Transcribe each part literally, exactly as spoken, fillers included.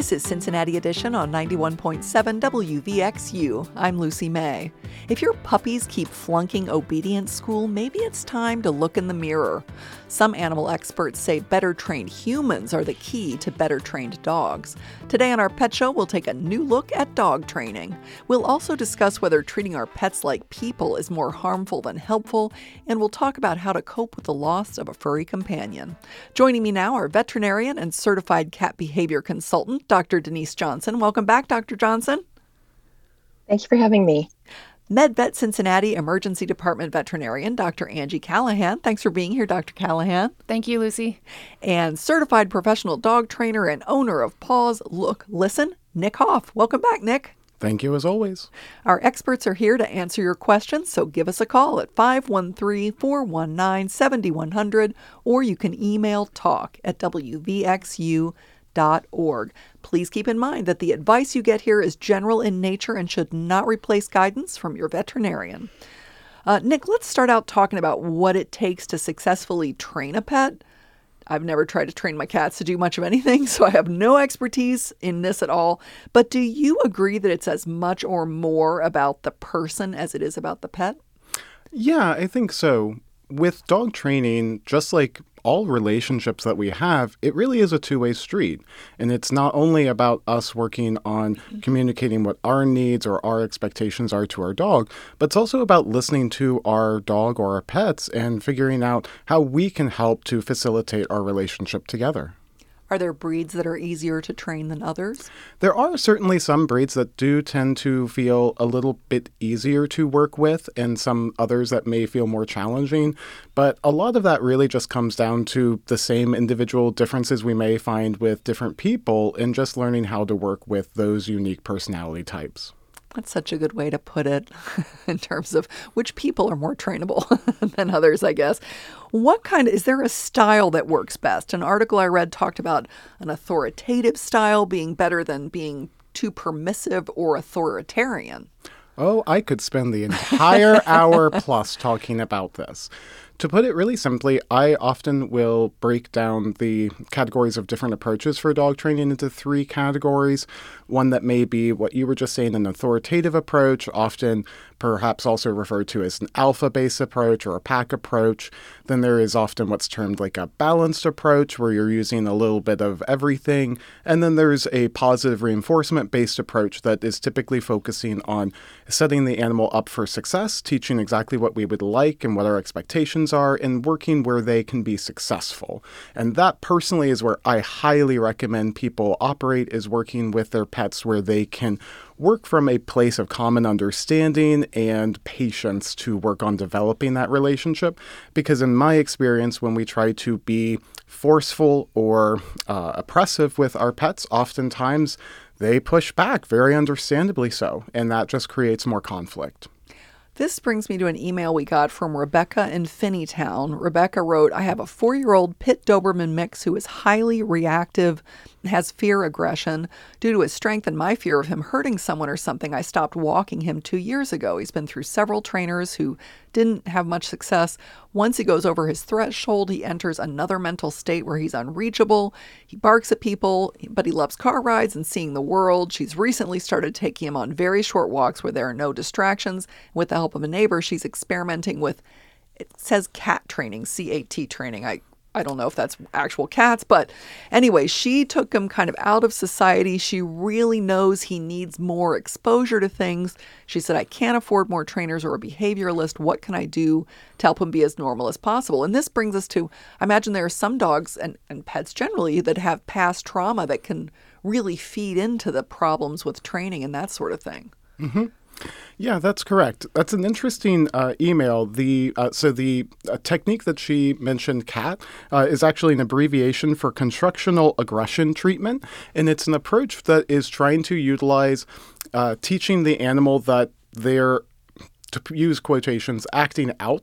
This is Cincinnati Edition on ninety-one point seven W V X U. I'm Lucy May. If your puppies keep flunking obedience school, maybe it's time to look in the mirror. Some animal experts say better trained humans are the key to better trained dogs. Today on our Pet Show, we'll take a new look at dog training. We'll also discuss whether treating our pets like people is more harmful than helpful, and we'll talk about how to cope with the loss of a furry companion. Joining me now are veterinarian and certified cat behavior consultant, Doctor Denise Johnson. Welcome back, Doctor Johnson. Thank you for having me. MedVet Cincinnati Emergency Department veterinarian, Doctor Angie Callahan. Thanks for being here, Doctor Callahan. Thank you, Lucy. And certified professional dog trainer and owner of Paws Look Listen, Nick Hoff. Welcome back, Nick. Thank you as always. Our experts are here to answer your questions, so give us a call at five one three, four one nine, seven one zero zero, or you can email talk at W V X U dot org. Please keep in mind that the advice you get here is general in nature and should not replace guidance from your veterinarian. Uh, Nick, let's start out talking about what it takes to successfully train a pet. I've never tried to train my cats to do much of anything, so I have no expertise in this at all. But do you agree that it's as much or more about the person as it is about the pet? Yeah, I think so. With dog training, just like all relationships that we have, it really is a two-way street. And it's not only about us working on communicating what our needs or our expectations are to our dog, but it's also about listening to our dog or our pets and figuring out how we can help to facilitate our relationship together. Are there breeds that are easier to train than others? There are certainly some breeds that do tend to feel a little bit easier to work with and some others that may feel more challenging. But a lot of that really just comes down to the same individual differences we may find with different people and just learning how to work with those unique personality types. That's such a good way to put it in terms of which people are more trainable than others, I guess. What kind of, is there a style that works best? An article I read talked about an authoritative style being better than being too permissive or authoritarian. Oh, I could spend the entire hour plus talking about this. To put it really simply, I often will break down the categories of different approaches for dog training into three categories. One that may be what you were just saying, an authoritative approach, often perhaps also referred to as an alpha-based approach or a pack approach. Then there is often what's termed like a balanced approach where you're using a little bit of everything. And then there's a positive reinforcement-based approach that is typically focusing on setting the animal up for success, teaching exactly what we would like and what our expectations are, and working where they can be successful. And that personally is where I highly recommend people operate, is working with their pets where they can work from a place of common understanding and patience to work on developing that relationship. Because in my experience, when we try to be forceful or uh, oppressive with our pets, oftentimes they push back, very understandably so, and that just creates more conflict. This brings me to an email we got from Rebecca in Finneytown. Rebecca wrote, I have a four-year-old Pit Doberman mix who is highly reactive, has fear aggression. Due to his strength and my fear of him hurting someone or something, I stopped walking him two years ago. He's been through several trainers who didn't have much success. Once he goes over his threshold, he enters another mental state where he's unreachable. He barks at people, but he loves car rides and seeing the world. She's recently started taking him on very short walks where there are no distractions. With the help of a neighbor, she's experimenting with, it says cat training, C A T training. I I don't know if that's actual cats, but anyway, she took him kind of out of society. She really knows he needs more exposure to things. She said, I can't afford more trainers or a behavioralist. What can I do to help him be as normal as possible? And this brings us to, I imagine there are some dogs and, and pets generally that have past trauma that can really feed into the problems with training and that sort of thing. Mm-hmm. Yeah, that's correct. That's an interesting uh, email. The uh, so the uh, technique that she mentioned, C A T, uh, is actually an abbreviation for constructional aggression treatment, and it's an approach that is trying to utilize uh, teaching the animal that they're, to use quotations, acting out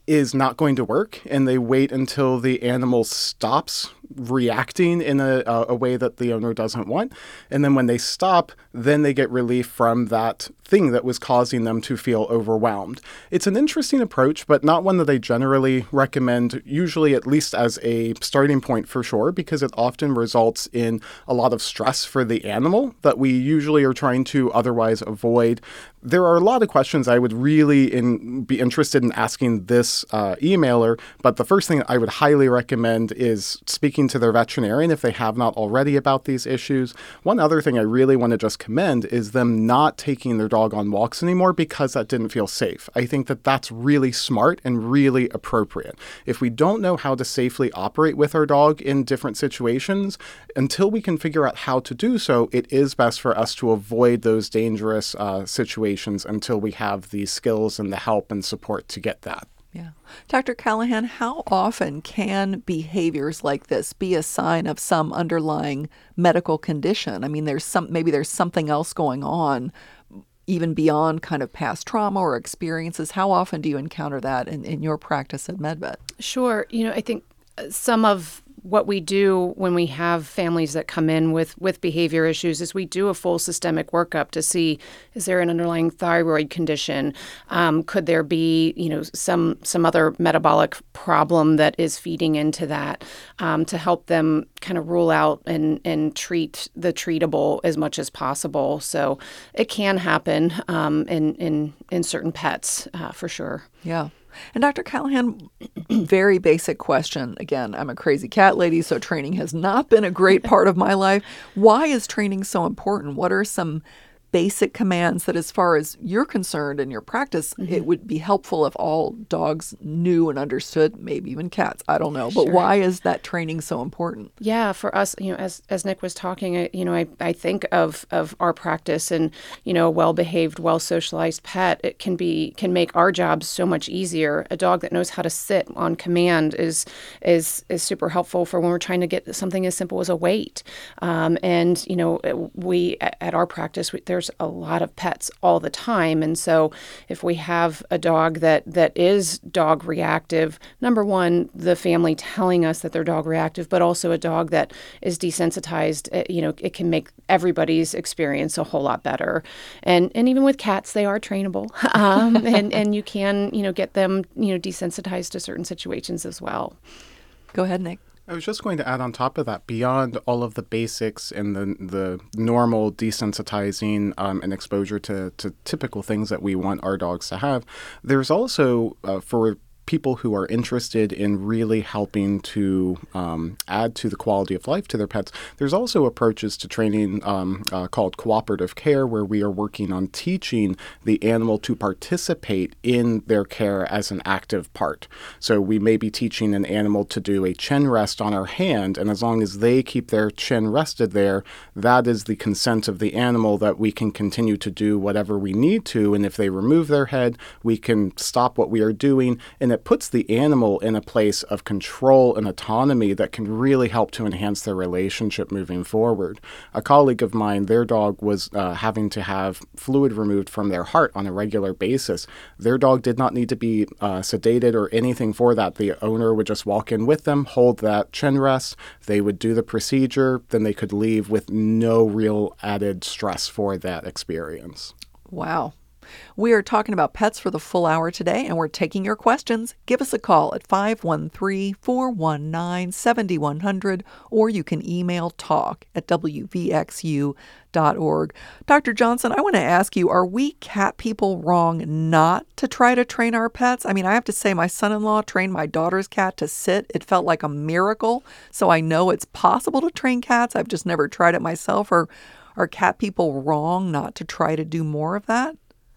is not going to work, and they wait until the animal stops reacting in a, a way that the owner doesn't want. And then when they stop, then they get relief from that thing that was causing them to feel overwhelmed. It's an interesting approach, but not one that I generally recommend, usually at least as a starting point for sure, because it often results in a lot of stress for the animal that we usually are trying to otherwise avoid. There are a lot of questions I would really in, be interested in asking this uh, emailer, but the first thing I would highly recommend is speaking to their veterinarian if they have not already about these issues. One other thing I really want to just commend is them not taking their dog on walks anymore because that didn't feel safe. I think that that's really smart and really appropriate. If we don't know how to safely operate with our dog in different situations, until we can figure out how to do so, it is best for us to avoid those dangerous uh, situations until we have the skills and the help and support to get that. Yeah. Doctor Callahan, how often can behaviors like this be a sign of some underlying medical condition? I mean, there's some, maybe there's something else going on even beyond kind of past trauma or experiences. How often do you encounter that in, in your practice at MedVet? Sure. You know, I think some of what we do when we have families that come in with, with behavior issues is we do a full systemic workup to see, is there an underlying thyroid condition? Um, could there be, you know, some some other metabolic problem that is feeding into that, um, to help them kind of rule out and, and treat the treatable as much as possible. So it can happen um, in, in, in certain pets, uh, for sure. Yeah. And Doctor Callahan, very basic question. Again, I'm a crazy cat lady, so training has not been a great part of my life. Why is training so important? What are some basic commands that, as far as you're concerned in your practice, mm-hmm. it would be helpful if all dogs knew and understood, maybe even cats, I don't know. But Sure. Why is that training so important? Yeah, for us, you know, as as Nick was talking, I, you know, I, I think of of our practice and, you know, a well-behaved, well-socialized pet, it can be can make our jobs so much easier. A dog that knows how to sit on command is is is super helpful for when we're trying to get something as simple as a weight. Um, and, you know, we at our practice, we, there's a lot of pets all the time. And so if we have a dog that that is dog reactive, number one, the family telling us that they're dog reactive, but also a dog that is desensitized, it, you know, it can make everybody's experience a whole lot better. And and even with cats, they are trainable. Um, and, and you can, you know, get them, you know, desensitized to certain situations as well. Go ahead, Nick. I was just going to add on top of that, beyond all of the basics and the the normal desensitizing um, and exposure to, to typical things that we want our dogs to have, there's also, uh, for people who are interested in really helping to um, add to the quality of life to their pets, there's also approaches to training um, uh, called cooperative care, where we are working on teaching the animal to participate in their care as an active part. So we may be teaching an animal to do a chin rest on our hand, and as long as they keep their chin rested there, that is the consent of the animal that we can continue to do whatever we need to, and if they remove their head, we can stop what we are doing, and it puts the animal in a place of control and autonomy that can really help to enhance their relationship moving forward. A colleague of mine, their dog was uh, having to have fluid removed from their heart on a regular basis. Their dog did not need to be uh, sedated or anything for that. The owner would just walk in with them, hold that chin rest, they would do the procedure, then they could leave with no real added stress for that experience. Wow. We are talking about pets for the full hour today, and we're taking your questions. Give us a call at five one three, four one nine, seven one zero zero, or you can email talk at w v x u dot org. Doctor Johnson, I want to ask you, are we cat people wrong not to try to train our pets? I mean, I have to say my son-in-law trained my daughter's cat to sit. It felt like a miracle. So I know it's possible to train cats. I've just never tried it myself. Or are cat people wrong not to try to do more of that?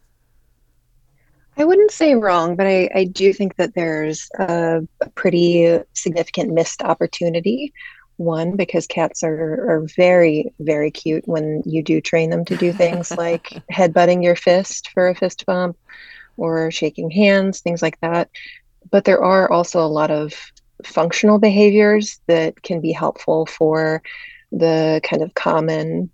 I wouldn't say wrong, but I, I do think that there's a, a pretty significant missed opportunity. One, because cats are, are very, very cute when you do train them to do things like headbutting your fist for a fist bump or shaking hands, things like that. But there are also a lot of functional behaviors that can be helpful for the kind of common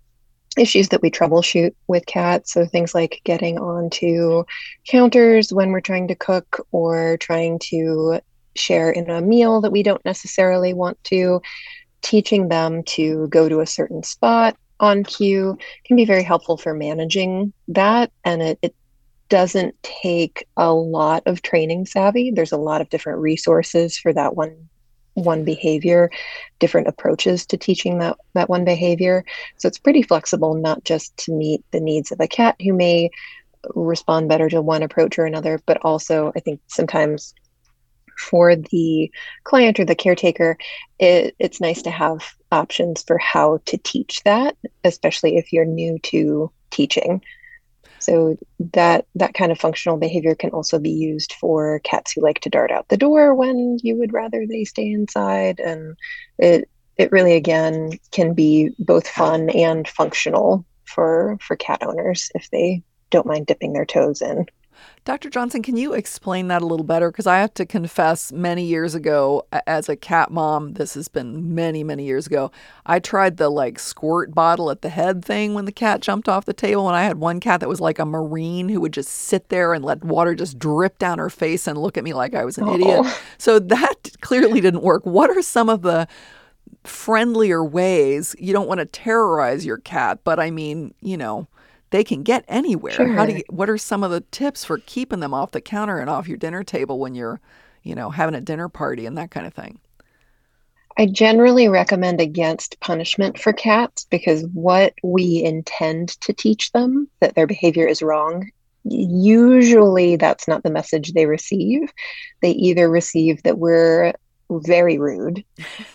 issues that we troubleshoot with cats. So things like getting onto counters when we're trying to cook or trying to share in a meal that we don't necessarily want to, teaching them to go to a certain spot on cue can be very helpful for managing that. And it, it doesn't take a lot of training savvy. There's a lot of different resources for that one one behavior, different approaches to teaching that that one behavior. So it's pretty flexible, not just to meet the needs of a cat who may respond better to one approach or another, but also I think sometimes for the client or the caretaker, it, it's nice to have options for how to teach that, especially if you're new to teaching. So that that kind of functional behavior can also be used for cats who like to dart out the door when you would rather they stay inside. And it it really, again, can be both fun and functional for for cat owners if they don't mind dipping their toes in. Doctor Johnson, can you explain that a little better? Because I have to confess, many years ago, as a cat mom, this has been many, many years ago, I tried the like squirt bottle at the head thing when the cat jumped off the table. And I had one cat that was like a Marine who would just sit there and let water just drip down her face and look at me like I was an Uh-oh. idiot. So that clearly didn't work. What are some of the friendlier ways? You don't want to terrorize your cat, but I mean, you know, they can get anywhere. Sure. How do you, what are some of the tips for keeping them off the counter and off your dinner table when you're, you know, having a dinner party and that kind of thing? I generally recommend against punishment for cats because what we intend to teach them, that their behavior is wrong, usually that's not the message they receive. They either receive that we're very rude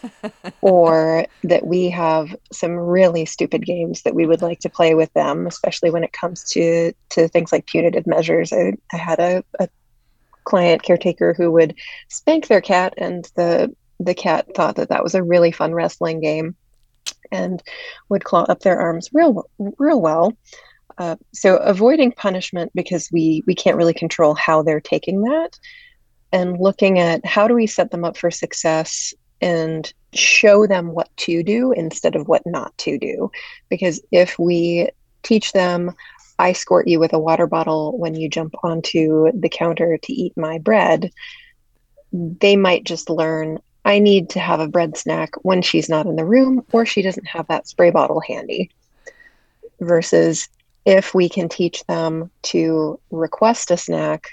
or that we have some really stupid games that we would like to play with them, especially when it comes to to things like punitive measures. I, I had a, a client caretaker who would spank their cat, and the the cat thought that that was a really fun wrestling game and would claw up their arms real real well. Uh, so avoiding punishment because we we can't really control how they're taking that, and looking at how do we set them up for success and show them what to do instead of what not to do. Because if we teach them, I squirt you with a water bottle when you jump onto the counter to eat my bread, they might just learn, I need to have a bread snack when she's not in the room or she doesn't have that spray bottle handy. Versus if we can teach them to request a snack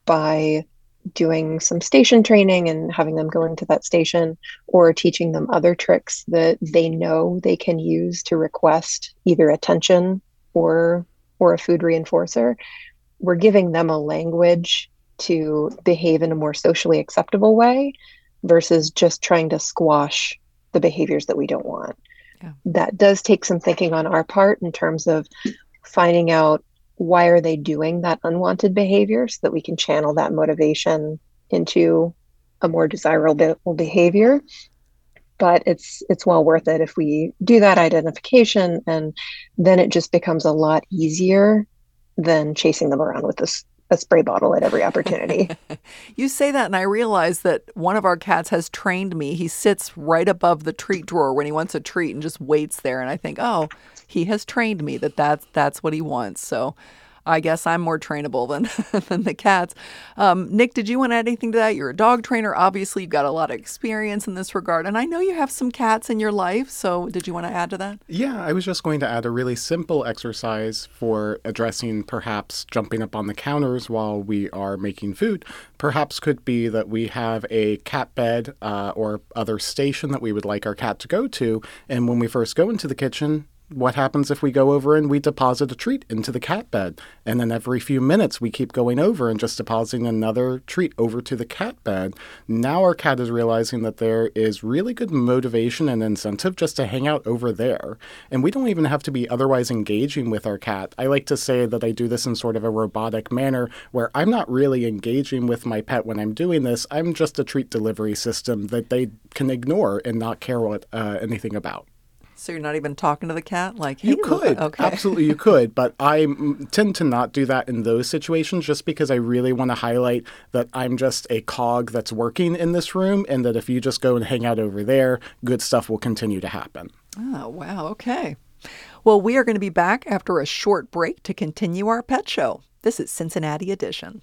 by doing some station training and having them go into that station, or teaching them other tricks that they know they can use to request either attention or or a food reinforcer, we're giving them a language to behave in a more socially acceptable way versus just trying to squash the behaviors that we don't want. Yeah. That does take some thinking on our part in terms of finding out why are they doing that unwanted behavior so that we can channel that motivation into a more desirable behavior. But it's it's well worth it if we do that identification, and then it just becomes a lot easier than chasing them around with this a spray bottle at every opportunity. You say that, and I realize that one of our cats has trained me. He sits right above the treat drawer when he wants a treat and just waits there. And I think, oh, he has trained me that that's, that's what he wants. So I guess I'm more trainable than than the cats. Um, Nick, did you want to add anything to that? You're a dog trainer. Obviously, you've got a lot of experience in this regard. And I know you have some cats in your life. So did you want to add to that? Yeah, I was just going to add a really simple exercise for addressing perhaps jumping up on the counters while we are making food. Perhaps could be that we have a cat bed uh, or other station that we would like our cat to go to. And when we first go into the kitchen, what happens if we go over and we deposit a treat into the cat bed? And then every few minutes we keep going over and just depositing another treat over to the cat bed. Now our cat is realizing that there is really good motivation and incentive just to hang out over there. And we don't even have to be otherwise engaging with our cat. I like to say that I do this in sort of a robotic manner where I'm not really engaging with my pet when I'm doing this. I'm just a treat delivery system that they can ignore and not care what uh, anything about. So you're not even talking to the cat? Like, hey, you could. Okay. Absolutely, you could. But I tend to not do that in those situations just because I really want to highlight that I'm just a cog that's working in this room, and that if you just go and hang out over there, good stuff will continue to happen. Oh, wow. Okay. Well, we are going to be back after a short break to continue our pet show. This is Cincinnati Edition.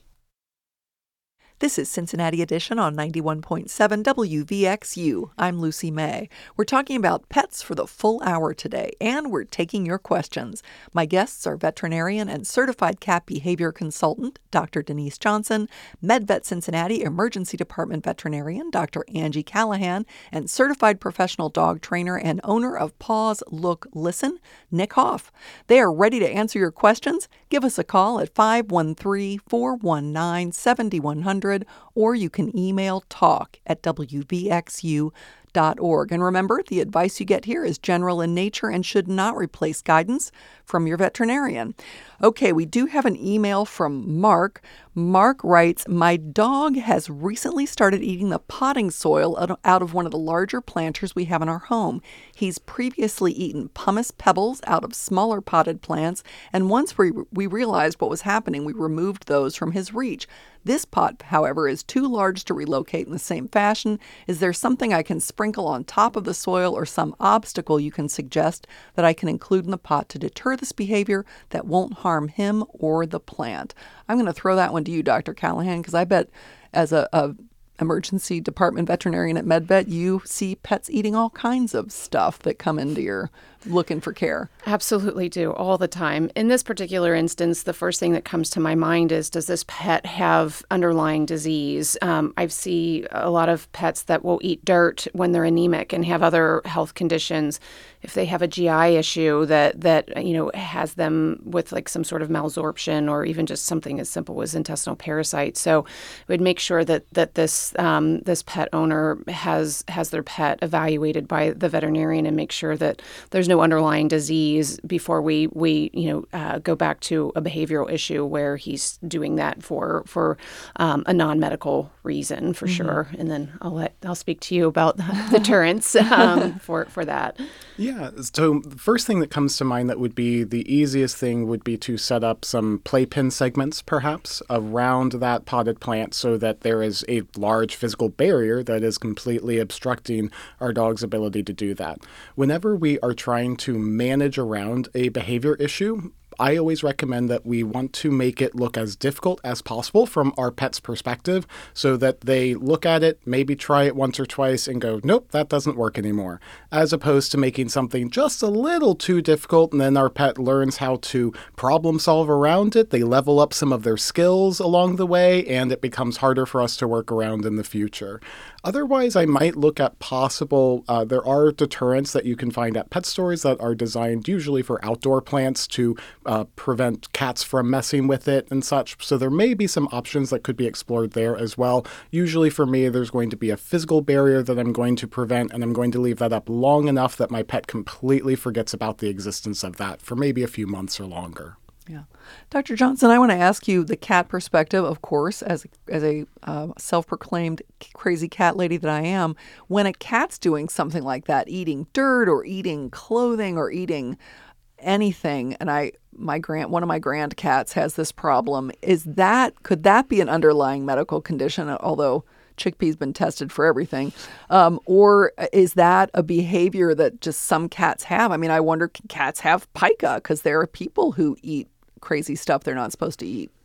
This is Cincinnati Edition on ninety-one point seven W V X U. I'm Lucy May. We're talking about pets for the full hour today, and we're taking your questions. My guests are veterinarian and certified cat behavior consultant, Doctor Denise Johnson, MedVet Cincinnati Emergency Department veterinarian, Doctor Angie Callahan, and certified professional dog trainer and owner of Paws, Look, Listen, Nick Hoff. They are ready to answer your questions. Give us a call at five one three, four one nine, seven one zero zero, or you can email talk at w v x u dot org. And remember, the advice you get here is general in nature and should not replace guidance from your veterinarian. Okay, we do have an email from Mark. Mark writes, my dog has recently started eating the potting soil out of one of the larger planters we have in our home. He's previously eaten pumice pebbles out of smaller potted plants, and once we, we realized what was happening, we removed those from his reach. This pot, however, is too large to relocate in the same fashion. Is there something I can sprinkle on top of the soil or some obstacle you can suggest that I can include in the pot to deter this behavior that won't harm him or the plant? I'm going to throw that one to you, Doctor Callahan, because I bet as a, a emergency department veterinarian at MedVet, you see pets eating all kinds of stuff that come into your looking for care. Absolutely do, all the time. In this particular instance, the first thing that comes to my mind is, does this pet have underlying disease? Um, I see a lot of pets that will eat dirt when they're anemic and have other health conditions. If they have a G I issue that, that you know, has them with like some sort of malabsorption or even just something as simple as intestinal parasites. So we'd make sure that that this um, this pet owner has has their pet evaluated by the veterinarian and make sure that there's no underlying disease before we we you know uh, go back to a behavioral issue where he's doing that for for um, a non-medical reason for mm-hmm. sure. And then I'll let I'll speak to you about the deterrence um, for for that. Yeah. So the first thing that comes to mind that would be the easiest thing would be to set up some playpen segments, perhaps, around that potted plant so that there is a large physical barrier that is completely obstructing our dog's ability to do that. Whenever we are trying to manage around a behavior issue, I always recommend that we want to make it look as difficult as possible from our pet's perspective so that they look at it, maybe try it once or twice and go, nope, that doesn't work anymore, as opposed to making something just a little too difficult and then our pet learns how to problem solve around it. They level up some of their skills along the way and it becomes harder for us to work around in the future. Otherwise, I might look at possible, uh, there are deterrents that you can find at pet stores that are designed usually for outdoor plants to uh, prevent cats from messing with it and such. So there may be some options that could be explored there as well. Usually for me, there's going to be a physical barrier that I'm going to prevent, and I'm going to leave that up long enough that my pet completely forgets about the existence of that for maybe a few months or longer. Yeah. Doctor Johnson, I want to ask you the cat perspective, of course, as, as a uh, self-proclaimed crazy cat lady that I am. When a cat's doing something like that, eating dirt or eating clothing or eating anything, and I my grand one of my grand cats has this problem, is that could that be an underlying medical condition, although Chickpea's been tested for everything, um, or is that a behavior that just some cats have? I mean, I wonder, can cats have pica? Because there are people who eat crazy stuff they're not supposed to eat.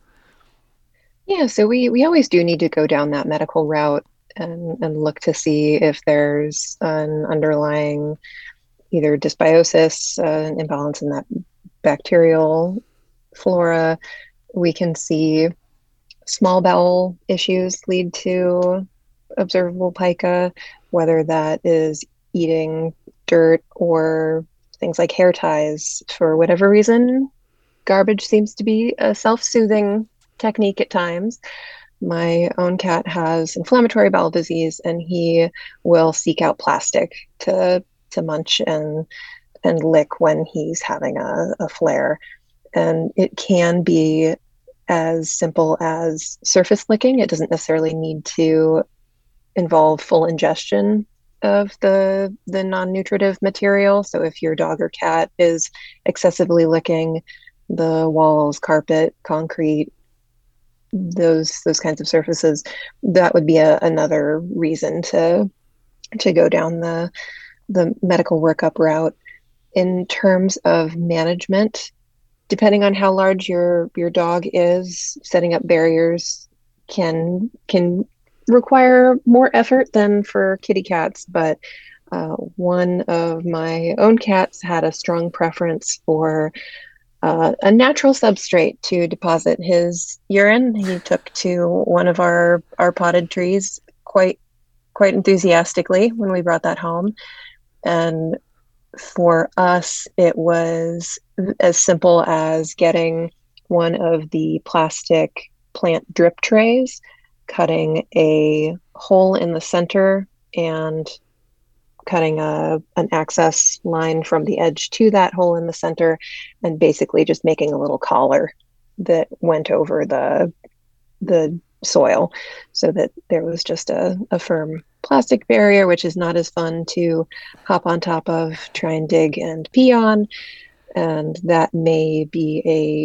Yeah, so we we always do need to go down that medical route and, and look to see if there's an underlying either dysbiosis, uh, an imbalance in that bacterial flora. We can see small bowel issues lead to observable pica, whether that is eating dirt or things like hair ties. For whatever reason, garbage seems to be a self-soothing technique at times. My own cat has inflammatory bowel disease, and he will seek out plastic to to munch and and lick when he's having a, a flare. And it can be as simple as surface licking. It doesn't necessarily need to involve full ingestion of the the non-nutritive material. So if your dog or cat is excessively licking the walls, carpet, concrete, those those kinds of surfaces, that would be a, another reason to to go down the the medical workup route. in terms of management, depending on how large your your dog is, setting up barriers can can require more effort than for kitty cats. But uh, one of my own cats had a strong preference for uh, a natural substrate to deposit his urine. He took to one of our our potted trees quite quite enthusiastically when we brought that home. And for us, it was as simple as getting one of the plastic plant drip trays, cutting a hole in the center, and cutting a an access line from the edge to that hole in the center, and basically just making a little collar that went over the the soil so that there was just a, a firm plastic barrier, which is not as fun to hop on top of, try and dig and pee on. And that may be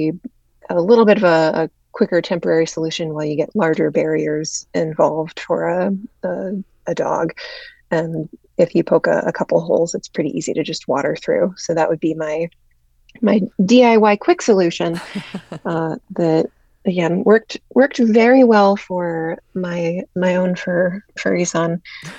a a little bit of a, a quicker temporary solution while you get larger barriers involved for a a, a dog. And if you poke a, a couple holes, it's pretty easy to just water through. So that would be my my D I Y quick solution uh, that again worked worked very well for my my own fur furry son.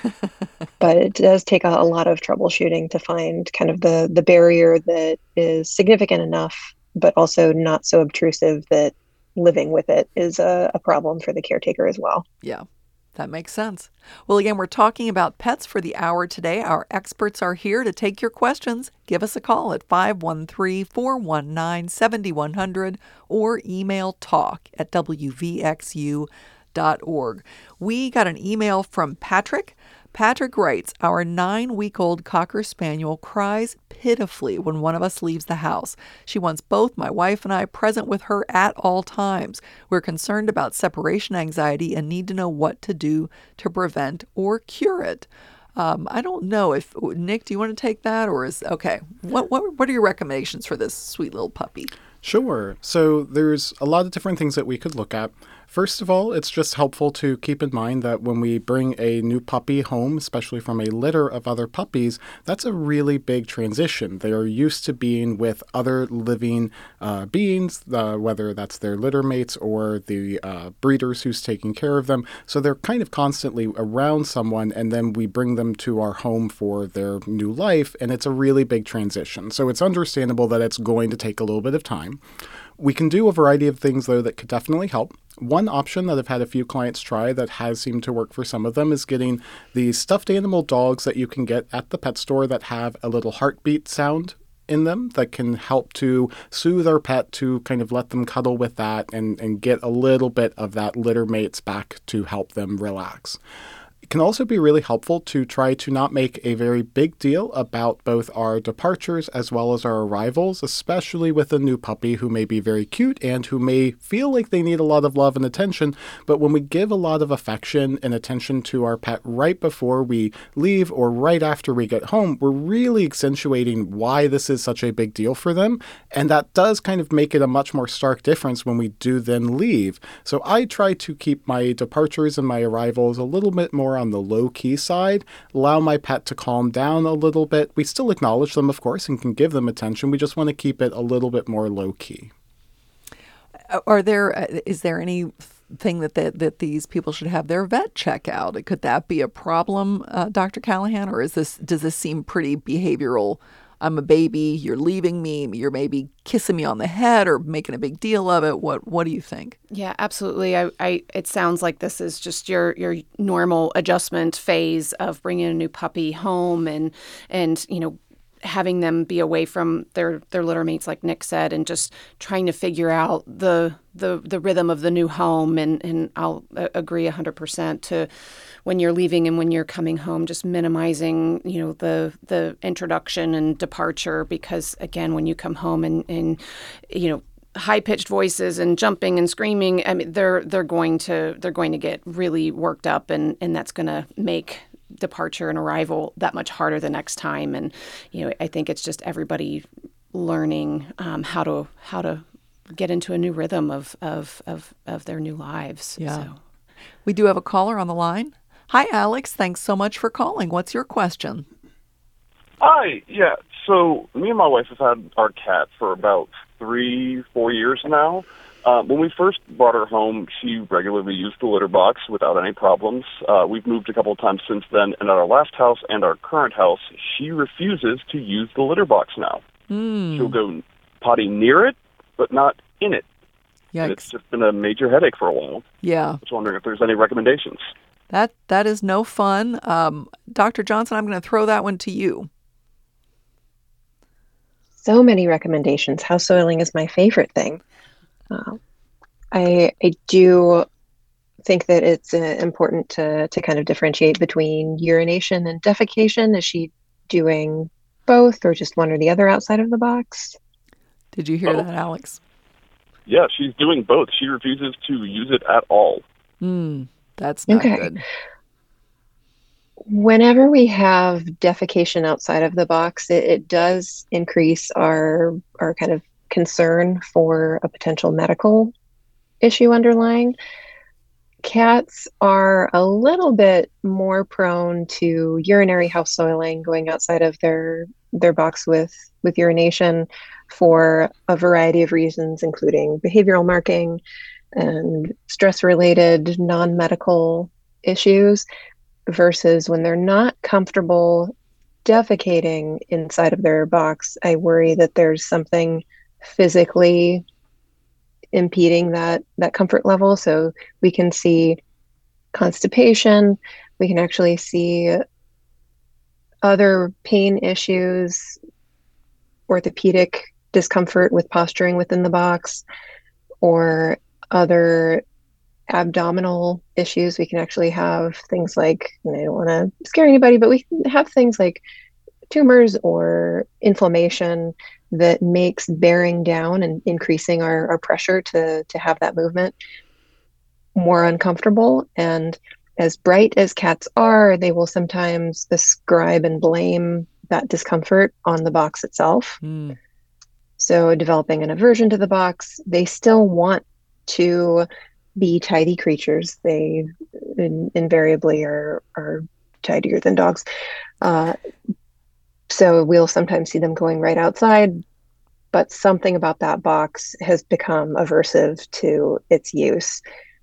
But it does take a, a lot of troubleshooting to find kind of the the barrier that is significant enough, but also not so obtrusive that living with it is a, a problem for the caretaker as well. Yeah. That makes sense. Well, again, we're talking about pets for the hour today. Our experts are here to take your questions. Give us a call at five one three, four one nine, seven one zero zero or email talk at w v x u dot org. We got an email from Patrick. Patrick writes, our nine-week-old Cocker Spaniel cries pitifully when one of us leaves the house. She wants both my wife and I present with her at all times. We're concerned about separation anxiety and need to know what to do to prevent or cure it. Um, I don't know if, Nick, do you want to take that? Or is, okay, what, what, what are your recommendations for this sweet little puppy? Sure. So there's a lot of different things that we could look at. First of all, it's just helpful to keep in mind that when we bring a new puppy home, especially from a litter of other puppies, that's a really big transition. They are used to being with other living uh, beings, uh, whether that's their litter mates or the uh, breeders who's taking care of them. So they're kind of constantly around someone, and then we bring them to our home for their new life, and it's a really big transition. So it's understandable that it's going to take a little bit of time. We can do a variety of things, though, that could definitely help. One option that I've had a few clients try that has seemed to work for some of them is getting the stuffed animal dogs that you can get at the pet store that have a little heartbeat sound in them that can help to soothe our pet, to kind of let them cuddle with that and, and get a little bit of that litter mates back to help them relax. It can also be really helpful to try to not make a very big deal about both our departures as well as our arrivals, especially with a new puppy who may be very cute and who may feel like they need a lot of love and attention. But when we give a lot of affection and attention to our pet right before we leave or right after we get home, we're really accentuating why this is such a big deal for them. And that does kind of make it a much more stark difference when we do then leave. So I try to keep my departures and my arrivals a little bit more on the low-key side, allow my pet to calm down a little bit. We still acknowledge them, of course, and can give them attention. We just want to keep it a little bit more low-key. Are there, uh, is there anything that, that that these people should have their vet check out? Could that be a problem, uh, Doctor Callahan, or is this does this seem pretty behavioral? I'm a baby, you're leaving me, you're maybe kissing me on the head or making a big deal of it. What what do you think? Yeah, absolutely. I, I it sounds like this is just your your normal adjustment phase of bringing a new puppy home and and you know having them be away from their their litter mates, like Nick said, and just trying to figure out the the the rhythm of the new home. And and I'll agree one hundred percent to when you're leaving and when you're coming home, just minimizing, you know, the the introduction and departure, because again, when you come home and, and you know, high-pitched voices and jumping and screaming, I mean, they're they're going to they're going to get really worked up, and, and that's going to make departure and arrival that much harder the next time. And you know, I think it's just everybody learning um, how to how to get into a new rhythm of of of, of their new lives. Yeah. So. We do have a caller on the line. Hi, Alex. Thanks so much for calling. What's your question? Hi, yeah. So me and my wife have had our cat for about three, four years now. Uh, when we first brought her home, she regularly used the litter box without any problems. Uh, we've moved a couple of times since then, and at our last house and our current house, she refuses to use the litter box now. Mm. She'll go potty near it, but not in it. And it's Yikes. just been a major headache for a while. Yeah. I was wondering if there's any recommendations. That that is no fun. Um, Doctor Johnson, I'm going to throw that one to you. So many recommendations. House soiling is my favorite thing. Uh, I I do think that it's uh, important to to kind of differentiate between urination and defecation. Is she doing both or just one or the other outside of the box? Did you hear Oh. that, Alex? Yeah, she's doing both. She refuses to use it at all. Mm, that's not Okay. good. Whenever we have defecation outside of the box, it, it does increase our our kind of concern for a potential medical issue underlying. Cats are a little bit more prone to urinary house soiling, going outside of their their box with with urination for a variety of reasons, including behavioral marking and stress-related non-medical issues, versus when they're not comfortable defecating inside of their box. I worry that there's something physically impeding that that comfort level. So we can see constipation, we can actually see other pain issues, orthopedic discomfort with posturing within the box, or other abdominal issues. We can actually have things like, and I don't want to scare anybody, but we can have things like tumors or inflammation that makes bearing down and increasing our, our pressure to to have that movement more uncomfortable. And as bright as cats are, they will sometimes ascribe and blame that discomfort on the box itself. Mm. So developing an aversion to the box, they still want to be tidy creatures. They in, invariably are are tidier than dogs. Uh, so we'll sometimes see them going right outside, but something about that box has become aversive to its use.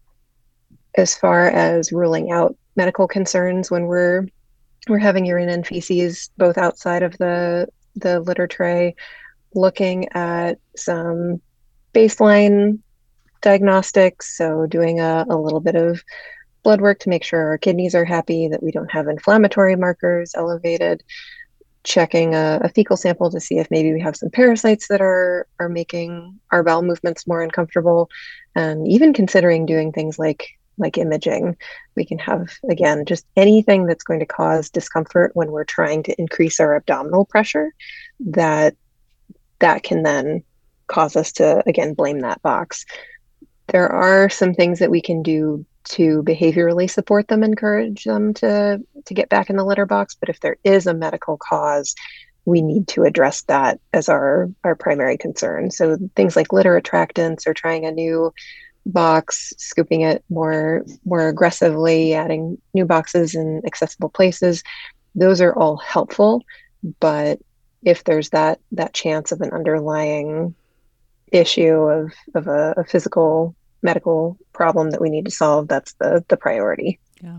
As far as ruling out medical concerns when we're we're having urine and feces both outside of the the litter tray, looking at some baseline diagnostics, so doing a, a little bit of blood work to make sure our kidneys are happy, that we don't have inflammatory markers elevated, checking a, a fecal sample to see if maybe we have some parasites that are are making our bowel movements more uncomfortable, and even considering doing things like like imaging. We can have, again, just anything that's going to cause discomfort when we're trying to increase our abdominal pressure, that that can then cause us to, again, blame that box. There are some things that we can do to behaviorally support them, encourage them to to get back in the litter box. But if there is a medical cause, we need to address that as our our primary concern. So things like litter attractants, or trying a new box, scooping it more more aggressively, adding new boxes in accessible places, those are all helpful. But if there's that that chance of an underlying issue of of a, a physical medical problem that we need to solve, that's the the priority. Yeah.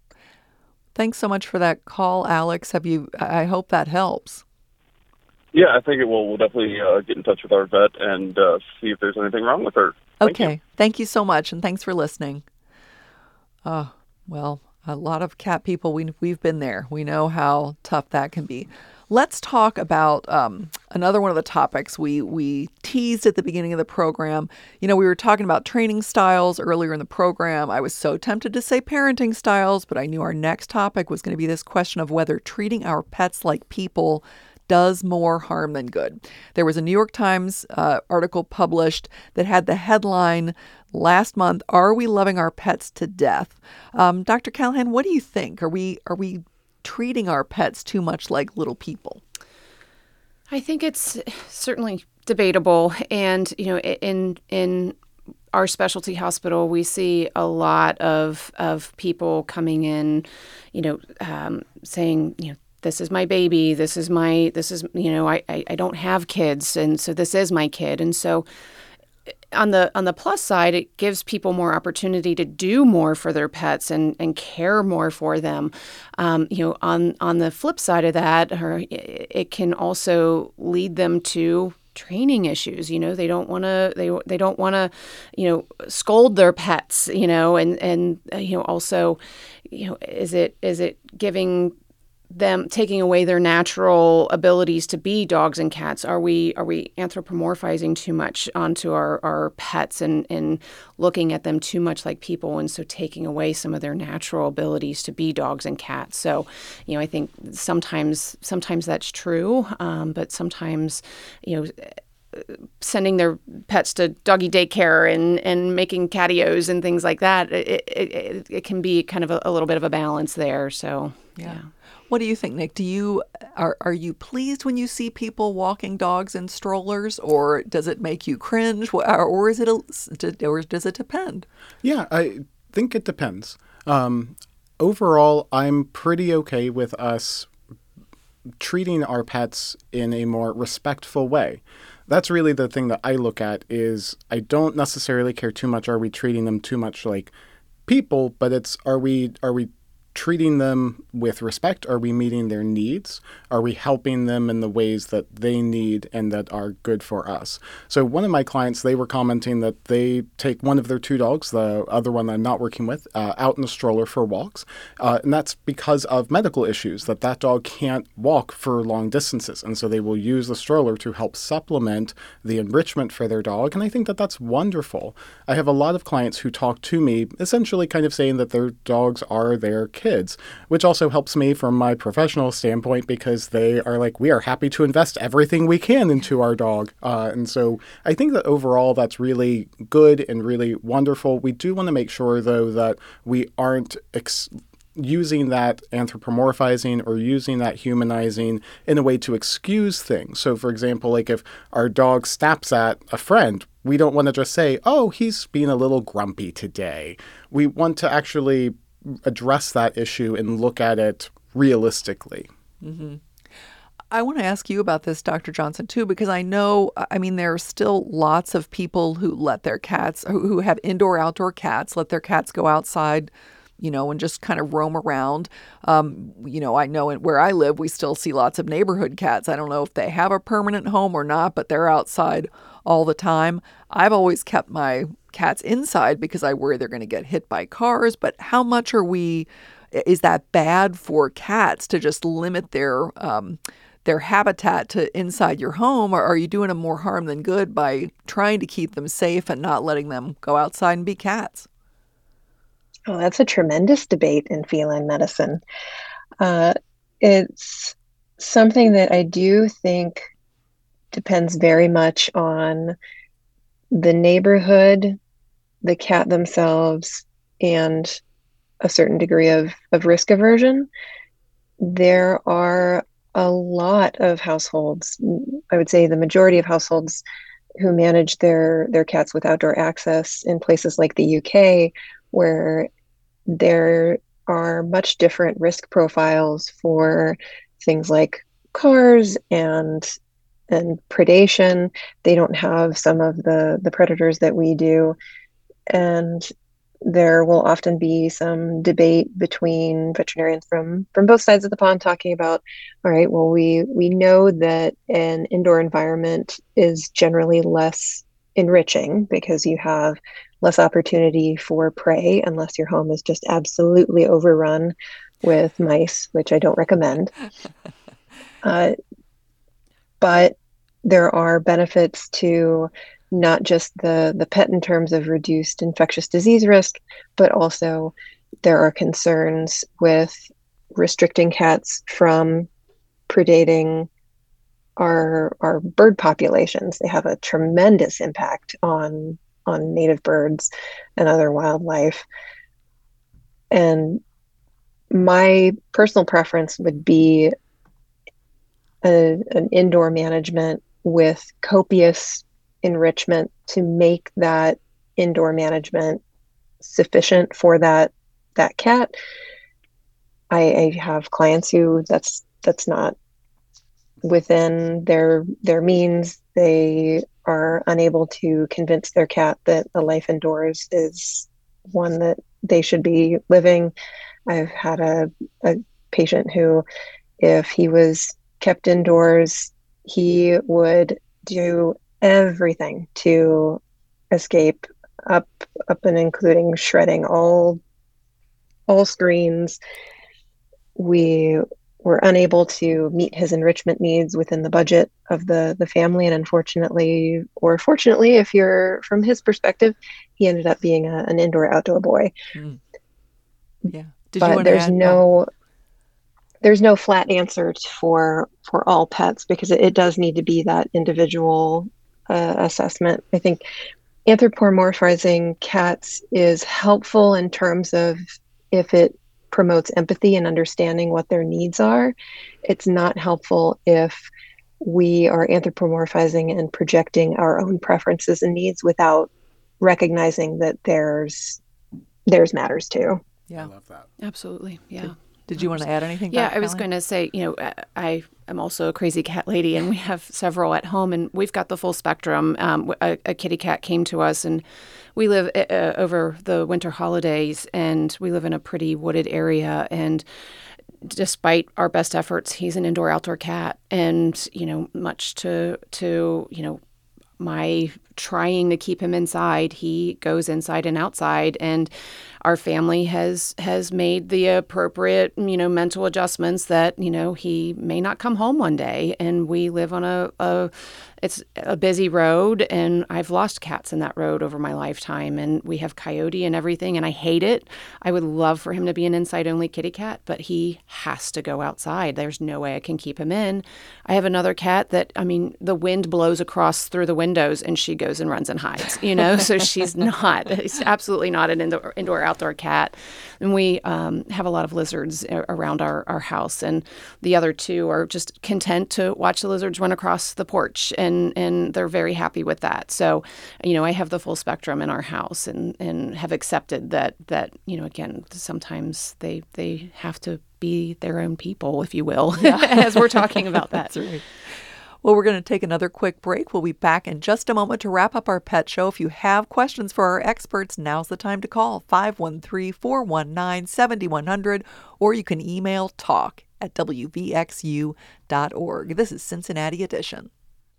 Thanks so much for that call, Alex. Have you? I hope that helps. Yeah, I think it will. We'll definitely uh, get in touch with our vet and uh, see if there's anything wrong with her. Thank Okay. you. Thank you so much, and thanks for listening. Oh, well, a lot of cat people, we, we've been there. We know how tough that can be. Let's talk about um, another one of the topics we, we teased at the beginning of the program. You know, we were talking about training styles earlier in the program. I was so tempted to say parenting styles, but I knew our next topic was going to be this question of whether treating our pets like people does more harm than good. There was a New York Times uh, article published that had the headline last month, "Are we loving our pets to death?" Um, Doctor Callahan, what do you think? Are we are we treating our pets too much like little people? I think it's certainly debatable. And, you know, in in our specialty hospital, we see a lot of of people coming in, you know, um, saying, you know, this is my baby, this is my, this is, you know, I, I, I don't have kids, and so this is my kid. And so on the on the plus side, it gives people more opportunity to do more for their pets and, and care more for them. Um, you know, on on the flip side of that, or it can also lead them to training issues. You know, they don't want to they they don't want to, you know, scold their pets. You know, and and uh, you know also, you know, is it is it giving them taking away their natural abilities to be dogs and cats? Are we are we anthropomorphizing too much onto our, our pets and, and looking at them too much like people, and so taking away some of their natural abilities to be dogs and cats? So, you know, I think sometimes sometimes that's true, um, but sometimes, you know, sending their pets to doggy daycare and, and making catios and things like that, it, it, it can be kind of a, a little bit of a balance there. So, yeah. yeah. What do you think, Nick? Do you are are you pleased when you see people walking dogs in strollers, or does it make you cringe, or, or is it a, or does it depend? Yeah, I think it depends. Um, overall, I'm pretty okay with us treating our pets in a more respectful way. That's really the thing that I look at. Is I don't necessarily care too much. Are we treating them too much like people? But it's are we are we treating them with respect? Are we meeting their needs? Are we helping them in the ways that they need and that are good for us? So one of my clients, they were commenting that they take one of their two dogs, the other one I'm not working with, uh, out in a stroller for walks. Uh, and that's because of medical issues, that that dog can't walk for long distances. And so they will use the stroller to help supplement the enrichment for their dog. And I think that that's wonderful. I have a lot of clients who talk to me essentially kind of saying that their dogs are their kids. Kids, which also helps me from my professional standpoint, because they are like, we are happy to invest everything we can into our dog. Uh, and so I think that overall that's really good and really wonderful. We do want to make sure, though, that we aren't ex- using that anthropomorphizing or using that humanizing in a way to excuse things. So, for example, like if our dog snaps at a friend, we don't want to just say, oh, he's being a little grumpy today. We want to actually address that issue and look at it realistically. Mm-hmm. I want to ask you about this, Doctor Johnson, too, because I know, I mean, there are still lots of people who let their cats, who, who have indoor, outdoor cats, let their cats go outside, you know, and just kind of roam around. Um, you know, I know where I live, we still see lots of neighborhood cats. I don't know if they have a permanent home or not, but they're outside all the time. I've always kept my cats inside because I worry they're going to get hit by cars. But how much are we, is that bad for cats to just limit their um, their habitat to inside your home? Or are you doing them more harm than good by trying to keep them safe and not letting them go outside and be cats? Oh, that's a tremendous debate in feline medicine. Uh, it's something that I do think depends very much on the neighborhood, the cat themselves, and a certain degree of, of risk aversion. There are a lot of households, I would say the majority of households, who manage their, their cats with outdoor access in places like the U K, where there are much different risk profiles for things like cars and and predation. They don't have some of the the predators that we do, and there will often be some debate between veterinarians from from both sides of the pond talking about, all right, well, we we know that an indoor environment is generally less enriching because you have less opportunity for prey unless your home is just absolutely overrun with mice, which I don't recommend. Uh, but there are benefits to not just the, the pet in terms of reduced infectious disease risk, but also there are concerns with restricting cats from predating our our bird populations. They have a tremendous impact on on native birds and other wildlife. And my personal preference would be a, an indoor management with copious enrichment to make that indoor management sufficient for that that cat. I, I have clients who that's that's not within their their means. They are unable to convince their cat that a life indoors is one that they should be living. I've had a, a patient who, if he was kept indoors, he would do everything to escape, up up and including shredding all all screens. We were unable to meet his enrichment needs within the budget of the the family, and unfortunately, or fortunately, if you're from his perspective, he ended up being a, an indoor outdoor boy. Mm. Yeah. Did but you want there's to add? no oh. there's no flat answer for for all pets, because it, it does need to be that individual uh, assessment. I think anthropomorphizing cats is helpful in terms of if it promotes empathy and understanding what their needs are. It's not helpful if we are anthropomorphizing and projecting our own preferences and needs without recognizing that there's theirs matters too. Yeah, I love that. Absolutely. Yeah. Did, did you want to add anything? Yeah, Doctor I was Kelly? going to say, you know, I am also a crazy cat lady, and we have several at home, and we've got the full spectrum. Um, a, a kitty cat came to us, and we live uh, over the winter holidays, and we live in a pretty wooded area, and despite our best efforts, he's an indoor-outdoor cat, and, you know, much to, to you know, my trying to keep him inside, he goes inside and outside, and our family has has made the appropriate, you know, mental adjustments that, you know, he may not come home one day, and we live on a, a it's a busy road, and I've lost cats in that road over my lifetime, and we have coyote and everything, and I hate it. I would love for him to be an inside-only kitty cat, but he has to go outside. There's no way I can keep him in. I have another cat that, I mean, the wind blows across through the windows, and she goes and runs and hides, you know, so she's not, it's absolutely not an indoor, indoor outdoor cat. And we um, have a lot of lizards around our, our house, and the other two are just content to watch the lizards run across the porch, and, and they're very happy with that. So, you know, I have the full spectrum in our house, and, and have accepted that, that, you know, again, sometimes they, they have to be their own people, if you will, yeah. as we're talking about that. That's right. Well, we're going to take another quick break. We'll be back in just a moment to wrap up our pet show. If you have questions for our experts, now's the time to call five one three, four one nine, seven one zero zero, or you can email talk at w v x u dot org. This is Cincinnati Edition.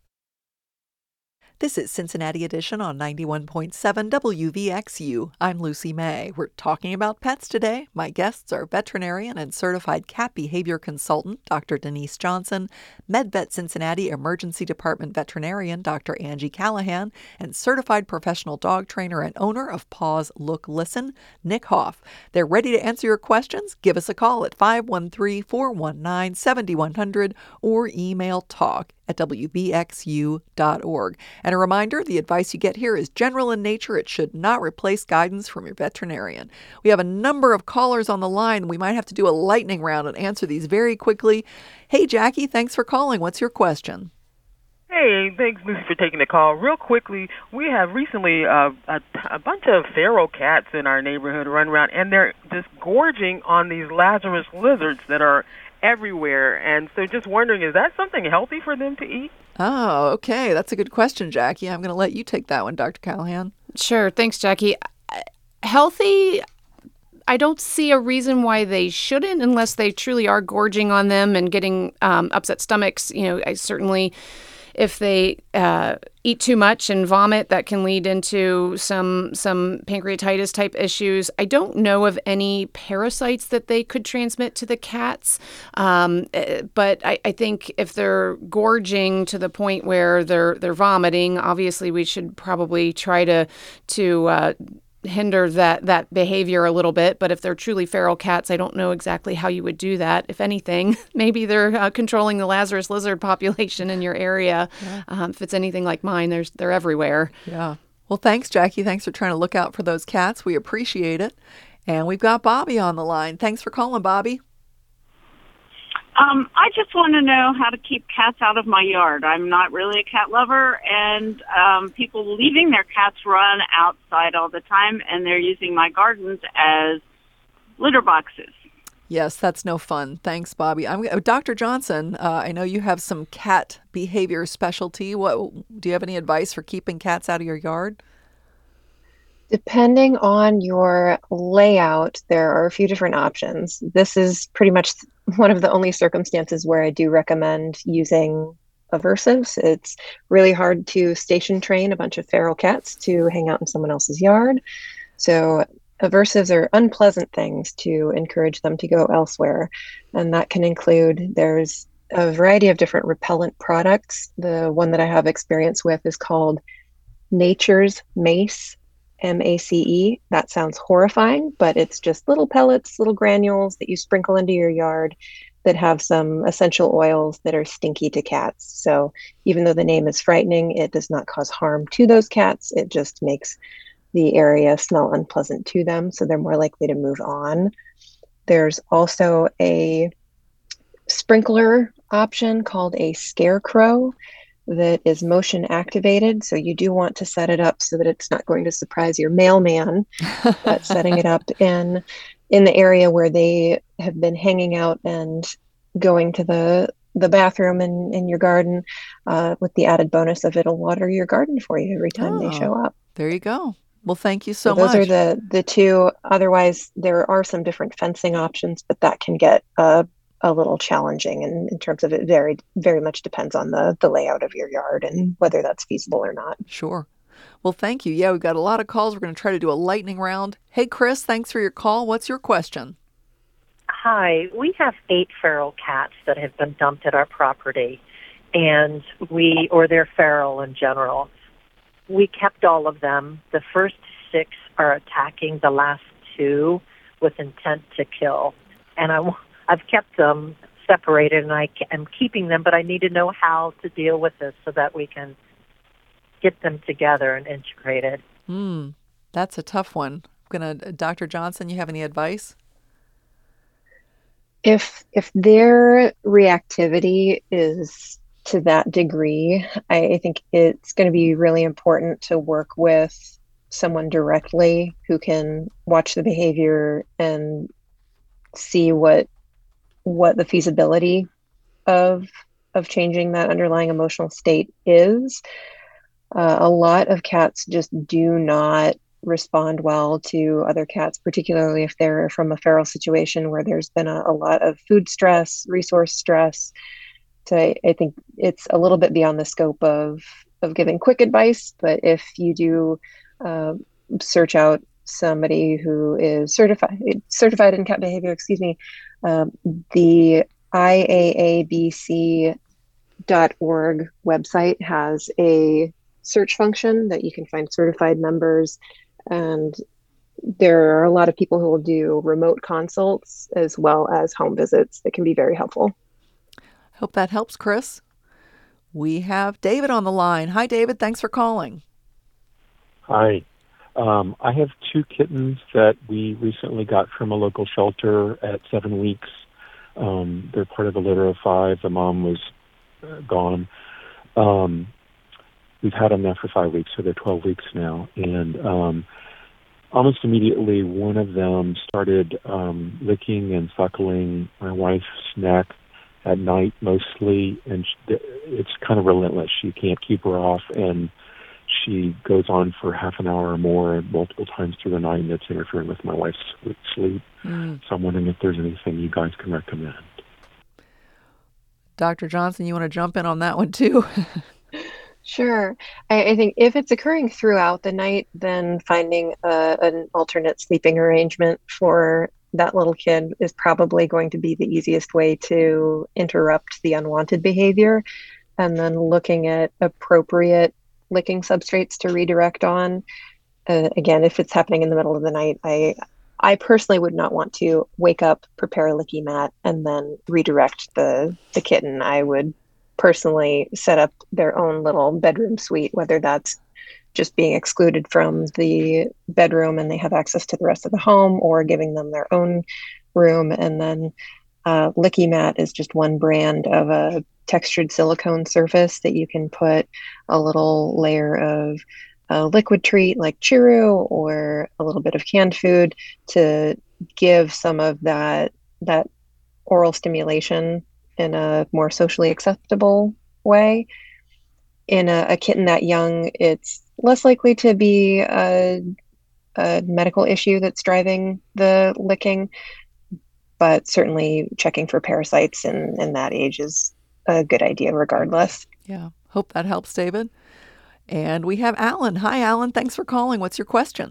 This is Cincinnati Edition on ninety-one point seven W V X U. I'm Lucy May. We're talking about pets today. My guests are veterinarian and certified cat behavior consultant, Doctor Denise Johnson, MedVet Cincinnati Emergency Department veterinarian, Doctor Angie Callahan, and certified professional dog trainer and owner of Paws Look Listen, Nick Hoff. They're ready to answer your questions. Give us a call at five one three, four one nine, seven one zero zero or email talk at w v x u dot org. And a reminder, the advice you get here is general in nature. It should not replace guidance from your veterinarian. We have a number of callers on the line. We might have to do a lightning round and answer these very quickly. Hey, Jackie, thanks for calling. What's your question? Hey, thanks, Lucy, for taking the call. Real quickly, we have recently uh, a, a bunch of feral cats in our neighborhood run around, and they're just gorging on these Lazarus lizards that are everywhere. And so just wondering, is that something healthy for them to eat? Oh, okay. That's a good question, Jackie. I'm going to let you take that one, Doctor Callahan. Sure. Thanks, Jackie. Healthy, I don't see a reason why they shouldn't, unless they truly are gorging on them and getting um, upset stomachs. You know, I certainly... If they uh, eat too much and vomit, that can lead into some some pancreatitis type issues. I don't know of any parasites that they could transmit to the cats, um, but I, I think if they're gorging to the point where they're they're vomiting, obviously we should probably try to to uh, hinder that that behavior a little bit. But if they're truly feral cats, I don't know exactly how you would do that. If anything, maybe they're uh, controlling the Lazarus lizard population in your area. Yeah. Um, if it's anything like mine, there's they're everywhere. Yeah. Well, thanks, Jackie. Thanks for trying to look out for those cats. We appreciate it. And we've got Bobby on the line. Thanks for calling, Bobby. Um, I just want to know how to keep cats out of my yard. I'm not really a cat lover, and um, people leaving their cats run outside all the time, and they're using my gardens as litter boxes. Yes, that's no fun. Thanks, Bobby. I'm oh, Doctor Johnson. Uh, I know you have some cat behavior specialty. What do you have any advice for keeping cats out of your yard? Depending on your layout, there are a few different options. This is pretty much one of the only circumstances where I do recommend using aversives. It's really hard to station train a bunch of feral cats to hang out in someone else's yard. So aversives are unpleasant things to encourage them to go elsewhere. And that can include, there's a variety of different repellent products. The one that I have experience with is called Nature's Mace, M A C E. That sounds horrifying, but it's just little pellets, little granules that you sprinkle into your yard that have some essential oils that are stinky to cats. So even though the name is frightening, it does not cause harm to those cats. It just makes the area smell unpleasant to them, so they're more likely to move on. There's also a sprinkler option called a Scarecrow that is motion activated. So you do want to set it up so that it's not going to surprise your mailman, but setting it up in in the area where they have been hanging out and going to the the bathroom in, in your garden, uh, with the added bonus of it'll water your garden for you every time they Oh, show up. there you go. Well, thank you So so those are much. the the two. Otherwise, there are some different fencing options, but that can get uh, a little challenging. And in terms of it, very very much depends on the the layout of your yard and whether that's feasible or not. Sure. Well, thank you. Yeah, we've got a lot of calls. We're going to try to do a lightning round. Hey, Chris, thanks for your call. What's your question? Hi, we have eight feral cats that have been dumped at our property, and we, or they're feral in general. We kept all of them. The first six are attacking the last two with intent to kill. And I, I've kept them separated, and I am keeping them, but I need to know how to deal with this so that we can get them together and integrated. Hmm, that's a tough one. I'm gonna, Doctor Johnson, you have any advice? If if their reactivity is to that degree, I, I think it's going to be really important to work with someone directly who can watch the behavior and see what what the feasibility of of changing that underlying emotional state is. Uh, a lot of cats just do not respond well to other cats, particularly if they're from a feral situation where there's been a, a lot of food stress, resource stress. So I, I think it's a little bit beyond the scope of of giving quick advice, but if you do uh, search out somebody who is certified certified in cat behavior, excuse me, um, the I A A B C dot org website has a search function that you can find certified members, and there are a lot of people who will do remote consults as well as home visits that can be very helpful. Hope that helps, Chris. We have David on the line. Hi, David. Thanks for calling. Hi. Um, I have two kittens that we recently got from a local shelter at seven weeks. Um, they're part of a litter of five. The mom was uh, gone. Um, we've had them now for five weeks, so they're twelve weeks now. And um, almost immediately, one of them started um, licking and suckling my wife's neck at night mostly, and she, it's kind of relentless. You can't keep her off, and she goes on for half an hour or more multiple times through the night, and it's interfering with my wife's sleep. Mm. So I'm wondering if there's anything you guys can recommend. Doctor Johnson, you want to jump in on that one too? Sure. I, I think if it's occurring throughout the night, then finding a, an alternate sleeping arrangement for that little kid is probably going to be the easiest way to interrupt the unwanted behavior. And then looking at appropriate licking substrates to redirect on. Uh, again, if it's happening in the middle of the night, I I personally would not want to wake up, prepare a licky mat, and then redirect the, the kitten. I would personally set up their own little bedroom suite, whether that's just being excluded from the bedroom and they have access to the rest of the home, or giving them their own room. And then uh, Licky Mat is just one brand of a textured silicone surface that you can put a little layer of a liquid treat like Cheerio or a little bit of canned food to give some of that that oral stimulation in a more socially acceptable way. In a, a kitten that young, it's less likely to be a, a medical issue that's driving the licking, but certainly checking for parasites in, in that age is a good idea regardless. Yeah. Hope that helps, David. And we have Alan. Hi, Alan. Thanks for calling. What's your question?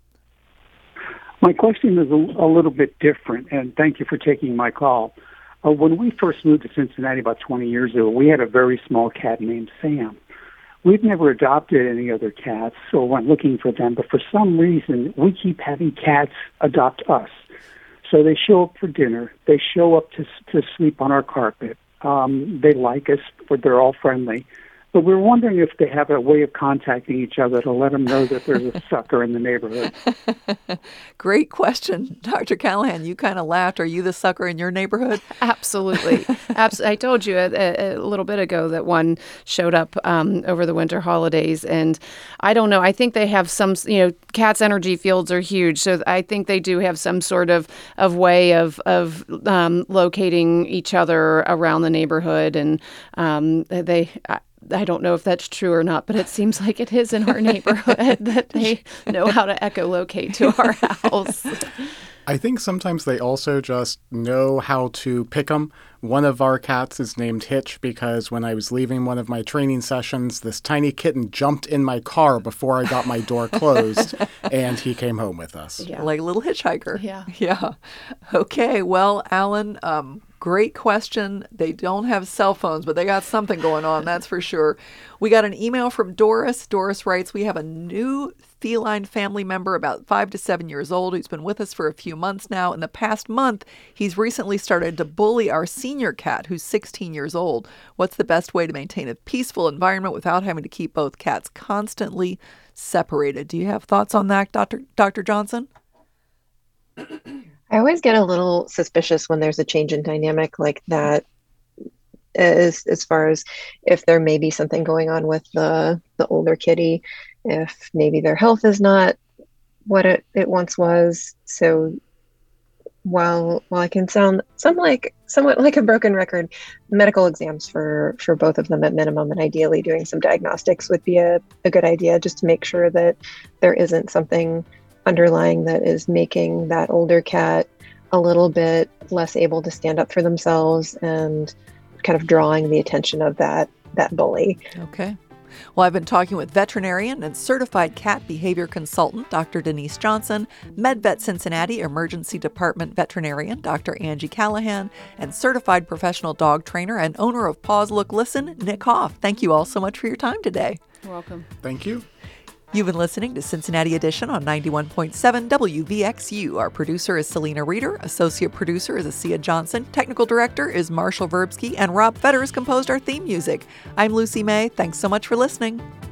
My question is a, a little bit different, and thank you for taking my call. Uh, when we first moved to Cincinnati about twenty years ago, we had a very small cat named Sam. We've never adopted any other cats or went looking for them, but for some reason, we keep having cats adopt us. So they show up for dinner. They show up to to sleep on our carpet. Um, they like us, but they're all friendly. But we're wondering if they have a way of contacting each other to let them know that there's a sucker in the neighborhood. Great question. Doctor Callahan, you kind of laughed. Are you the sucker in your neighborhood? Absolutely. Abs- I told you a, a little bit ago that one showed up um, over the winter holidays. And I don't know. I think they have some, you know, cats' energy fields are huge. So I think they do have some sort of, of way of, of um, locating each other around the neighborhood. And um, they... I, I don't know if that's true or not, but it seems like it is in our neighborhood that they know how to echolocate to our house. I think sometimes they also just know how to pick them. One of our cats is named Hitch because when I was leaving one of my training sessions, this tiny kitten jumped in my car before I got my door closed, and he came home with us. Yeah. Like a little hitchhiker. Yeah. Yeah. Okay. Well, Alan, um, great question. They don't have cell phones, but they got something going on, that's for sure. We got an email from Doris. Doris writes, we have a new feline family member about five to seven years old who's been with us for a few months now. In the past month, he's recently started to bully our senior cat who's sixteen years old. What's the best way to maintain a peaceful environment without having to keep both cats constantly separated? Do you have thoughts on that, Doctor Doctor Johnson? I always get a little suspicious when there's a change in dynamic like that, as as far as if there may be something going on with the the older kitty, if maybe their health is not what it, it once was. So while while I can sound some like somewhat like a broken record, medical exams for for both of them at minimum, and ideally doing some diagnostics would be a, a good idea, just to make sure that there isn't something underlying that is making that older cat a little bit less able to stand up for themselves and kind of drawing the attention of that that bully. Okay. Well, I've been talking with veterinarian and certified cat behavior consultant, Doctor Denise Johnson, MedVet Cincinnati Emergency Department veterinarian, Doctor Angie Callahan, and certified professional dog trainer and owner of Paws Look Listen, Nick Hoff. Thank you all so much for your time today. You're welcome. Thank you. You've been listening to Cincinnati Edition on ninety-one point seven W V X U. Our producer is Selena Reeder. Associate producer is Asia Johnson. Technical director is Marshall Verbsky. And Rob Fetters composed our theme music. I'm Lucy May. Thanks so much for listening.